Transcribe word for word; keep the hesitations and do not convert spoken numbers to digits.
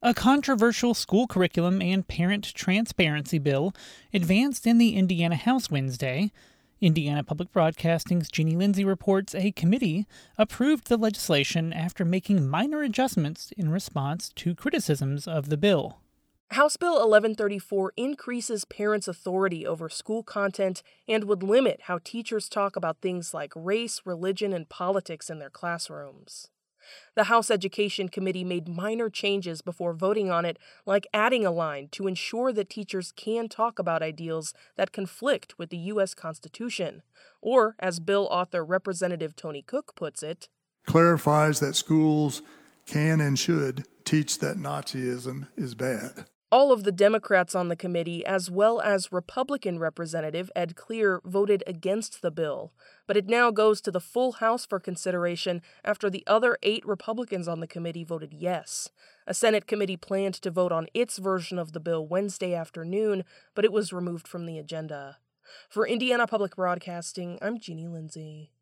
A controversial school curriculum and parent transparency bill advanced in the Indiana House Wednesday. Indiana Public Broadcasting's Jeannie Lindsay reports a committee approved the legislation after making minor adjustments in response to criticisms of the bill. House Bill eleven thirty-four increases parents' authority over school content and would limit how teachers talk about things like race, religion, and politics in their classrooms. The House Education Committee made minor changes before voting on it, like adding a line to ensure that teachers can talk about ideals that conflict with the U S Constitution, or, as bill author Representative Tony Cook puts it, clarifies that schools can and should teach that Nazism is bad. All of the Democrats on the committee, as well as Republican Representative Ed Clear, voted against the bill, but it now goes to the full House for consideration after the other eight Republicans on the committee voted yes. A Senate committee planned to vote on its version of the bill Wednesday afternoon, but it was removed from the agenda. For Indiana Public Broadcasting, I'm Jeannie Lindsay.